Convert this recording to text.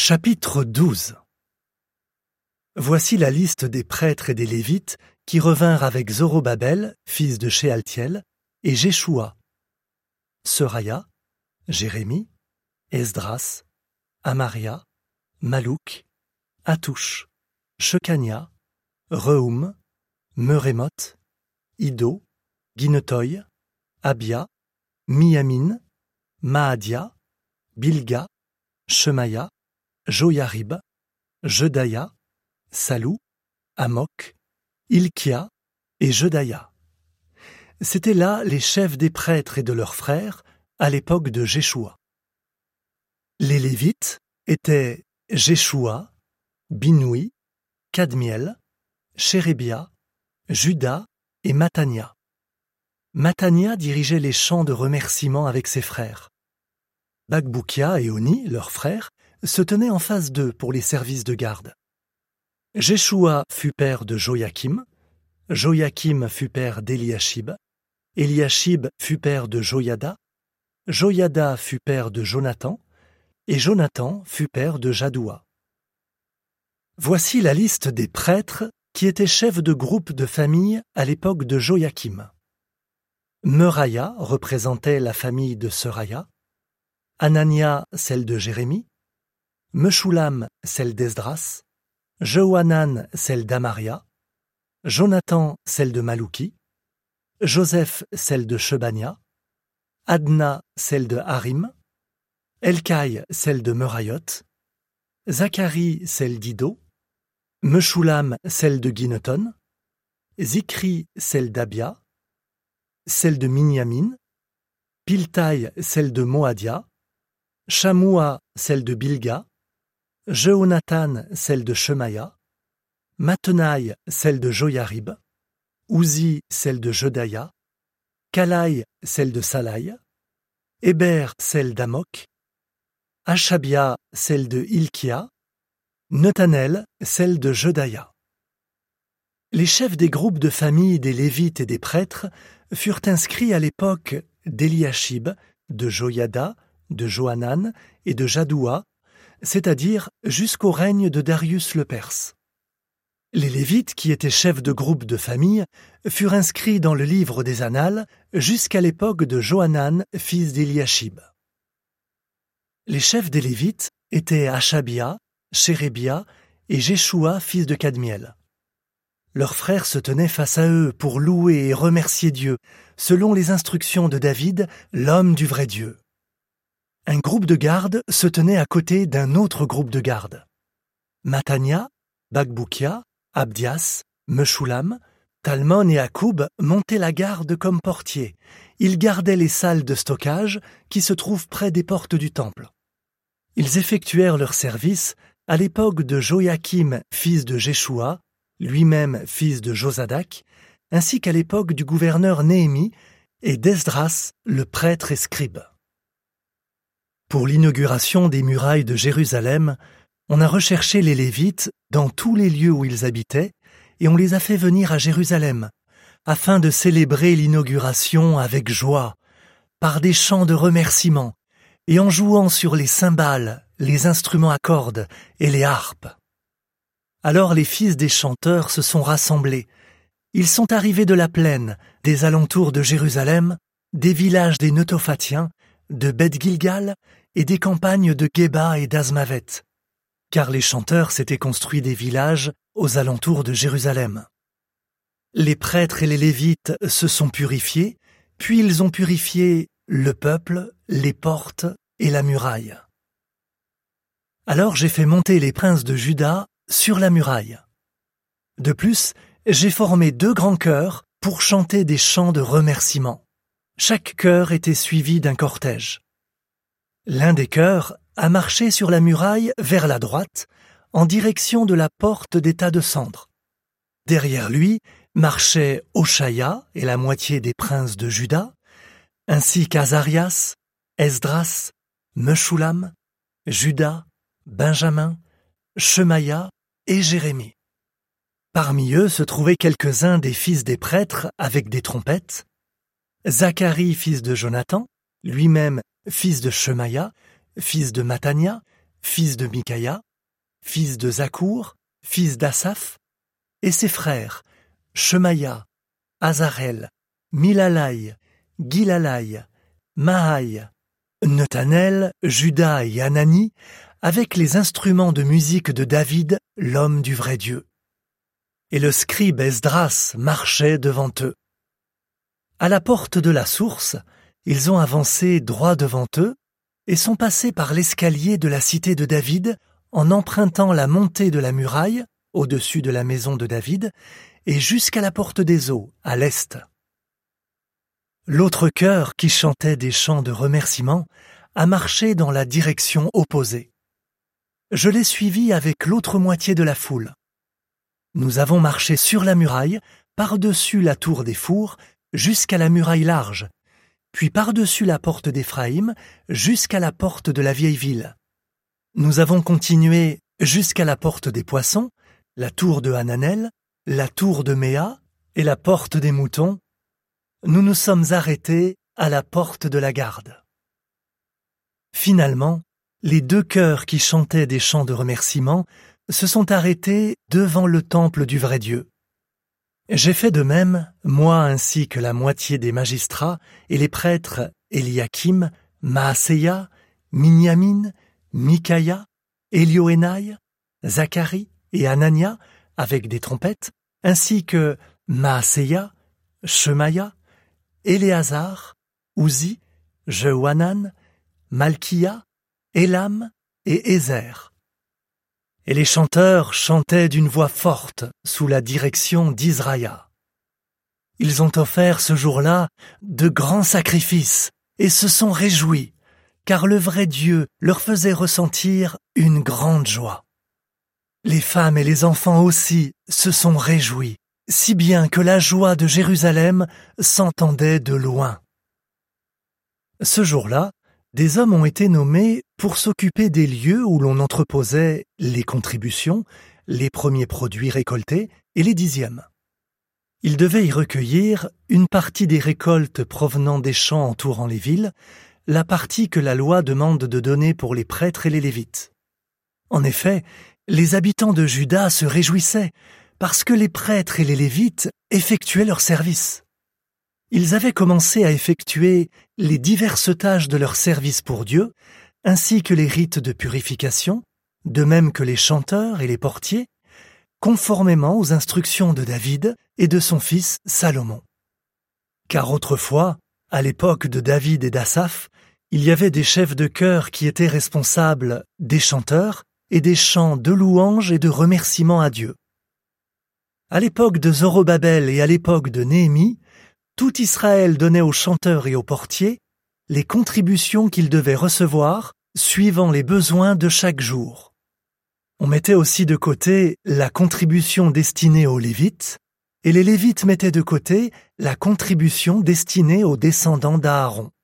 Chapitre 12. Voici la liste des prêtres et des Lévites qui revinrent avec Zorobabel, fils de Shealtiel, et Jéchoua, Seraya, Jérémie, Esdras, Amaria, Malouk, Hatouch, Shekania, Rehoum, Merémoth, Iddo, Ginetoy, Abia, Miamin, Maadia, Bilga, Shemaya, Joyarib, Jedaïa, Salou, Amok, Ilkia et Jedaïa. C'étaient là les chefs des prêtres et de leurs frères à l'époque de Jéchoua. Les Lévites étaient Jéchoua, Binoui, Kadmiel, Chérébia, Juda et Matania. Matania dirigeait les chants de remerciement avec ses frères. Bakboukia et Oni, leurs frères, se tenaient en face d'eux pour les services de garde. Jéchoua fut père de Joyakim, Joyakim fut père d'Eliashib, Eliashib fut père de Joyada, Joyada fut père de Jonathan, et Jonathan fut père de Jadoua. Voici la liste des prêtres qui étaient chefs de groupe de famille à l'époque de Joyakim. Meraya représentait la famille de Seraya, Anania celle de Jérémie, Meshulam celle d'Esdras, Johanan celle d'Amaria, Jonathan celle de Malouki, Joseph celle de Shebania, Adna celle de Harim, Elkaï celle de Merayot, Zacharie celle d'Iddo, Meshulam celle de Gineton, Zikri celle d'Abia, celle de Minyamin, Piltaï celle de Moadia, Shamoua celle de Bilga, Jehonathan celle de Shemaya, Mattenaï celle de Joyarib, Ouzi celle de Jedaïa, Kalaï celle de Salaï, Héber celle d'Amok, Achabia celle de Ilkia, Nethanel celle de Jedaïa. Les chefs des groupes de famille des Lévites et des prêtres furent inscrits à l'époque d'Eliashib, de Joyada, de Johanan et de Jadoua, c'est-à-dire jusqu'au règne de Darius le Perse. Les Lévites, qui étaient chefs de groupe de famille, furent inscrits dans le livre des Annales jusqu'à l'époque de Johanan, fils d'Eliashib. Les chefs des Lévites étaient Achabia, Chérébia et Jéchoua, fils de Kadmiel. Leurs frères se tenaient face à eux pour louer et remercier Dieu, selon les instructions de David, l'homme du vrai Dieu. Un groupe de garde se tenait à côté d'un autre groupe de garde. Matania, Bakboukia, Abdias, Meshulam, Talmon et Akoub montaient la garde comme portiers. Ils gardaient les salles de stockage qui se trouvent près des portes du temple. Ils effectuèrent leur service à l'époque de Joyakim, fils de Jéchoua, lui-même fils de Josadak, ainsi qu'à l'époque du gouverneur Néhémie et d'Esdras, le prêtre et scribe. Pour l'inauguration des murailles de Jérusalem, on a recherché les Lévites dans tous les lieux où ils habitaient et on les a fait venir à Jérusalem, afin de célébrer l'inauguration avec joie, par des chants de remerciement et en jouant sur les cymbales, les instruments à cordes et les harpes. Alors les fils des chanteurs se sont rassemblés. Ils sont arrivés de la plaine, des alentours de Jérusalem, des villages des Netophatiens, de Beth-Gilgal et des campagnes de Geba et d'Azmavet, car les chanteurs s'étaient construits des villages aux alentours de Jérusalem. Les prêtres et les Lévites se sont purifiés, puis ils ont purifié le peuple, les portes et la muraille. Alors j'ai fait monter les princes de Juda sur la muraille. De plus, j'ai formé 2 grands chœurs pour chanter des chants de remerciement. Chaque chœur était suivi d'un cortège. L'un des chœurs a marché sur la muraille vers la droite, en direction de la porte des tas de cendres. Derrière lui marchaient Oshaya et la moitié des princes de Juda, ainsi qu'Azarias, Esdras, Meshulam, Juda, Benjamin, Shemaya et Jérémie. Parmi eux se trouvaient quelques-uns des fils des prêtres avec des trompettes, Zacharie, fils de Jonathan, lui-même fils de Shemaya, fils de Matania, fils de Mikaïa, fils de Zakour, fils d'Asaph, et ses frères, Shemaïa, Azarel, Milalai, Gilalai, Mahaï, Nethanel, Juda et Hanani, avec les instruments de musique de David, l'homme du vrai Dieu. Et le scribe Esdras marchait devant eux. À la porte de la source, ils ont avancé droit devant eux et sont passés par l'escalier de la cité de David en empruntant la montée de la muraille, au-dessus de la maison de David, et jusqu'à la porte des eaux, à l'est. L'autre chœur qui chantait des chants de remerciement a marché dans la direction opposée. Je l'ai suivi avec l'autre moitié de la foule. Nous avons marché sur la muraille, par-dessus la tour des fours, jusqu'à la muraille large, puis par-dessus la porte d'Éphraïm, jusqu'à la porte de la vieille ville. Nous avons continué jusqu'à la porte des poissons, la tour de Hananel, la tour de Méa et la porte des moutons. Nous nous sommes arrêtés à la porte de la garde. Finalement, les deux chœurs qui chantaient des chants de remerciement se sont arrêtés devant le temple du vrai Dieu. J'ai fait de même, moi ainsi que la moitié des magistrats et les prêtres Eliakim, Maaseya, Minyamin, Mikaïa, Élioénaï, Zacharie et Anania avec des trompettes, ainsi que Maaseya, Shemaïa, Éléazar, Ouzi, Jehohanan, Malkia, Élam et Ézer. Et les chanteurs chantaient d'une voix forte sous la direction d'Israïa. Ils ont offert ce jour-là de grands sacrifices et se sont réjouis, car le vrai Dieu leur faisait ressentir une grande joie. Les femmes et les enfants aussi se sont réjouis, si bien que la joie de Jérusalem s'entendait de loin. Ce jour-là, des hommes ont été nommés pour s'occuper des lieux où l'on entreposait les contributions, les premiers produits récoltés et les dixièmes. Ils devaient y recueillir une partie des récoltes provenant des champs entourant les villes, la partie que la loi demande de donner pour les prêtres et les Lévites. En effet, les habitants de Juda se réjouissaient parce que les prêtres et les Lévites effectuaient leur service. Ils avaient commencé à effectuer les diverses tâches de leur service pour Dieu, ainsi que les rites de purification, de même que les chanteurs et les portiers, conformément aux instructions de David et de son fils Salomon. Car autrefois, à l'époque de David et d'Asaph, il y avait des chefs de chœur qui étaient responsables des chanteurs et des chants de louanges et de remerciements à Dieu. À l'époque de Zorobabel et à l'époque de Néhémie, tout Israël donnait aux chanteurs et aux portiers les contributions qu'ils devaient recevoir suivant les besoins de chaque jour. On mettait aussi de côté la contribution destinée aux Lévites, et les Lévites mettaient de côté la contribution destinée aux descendants d'Aaron.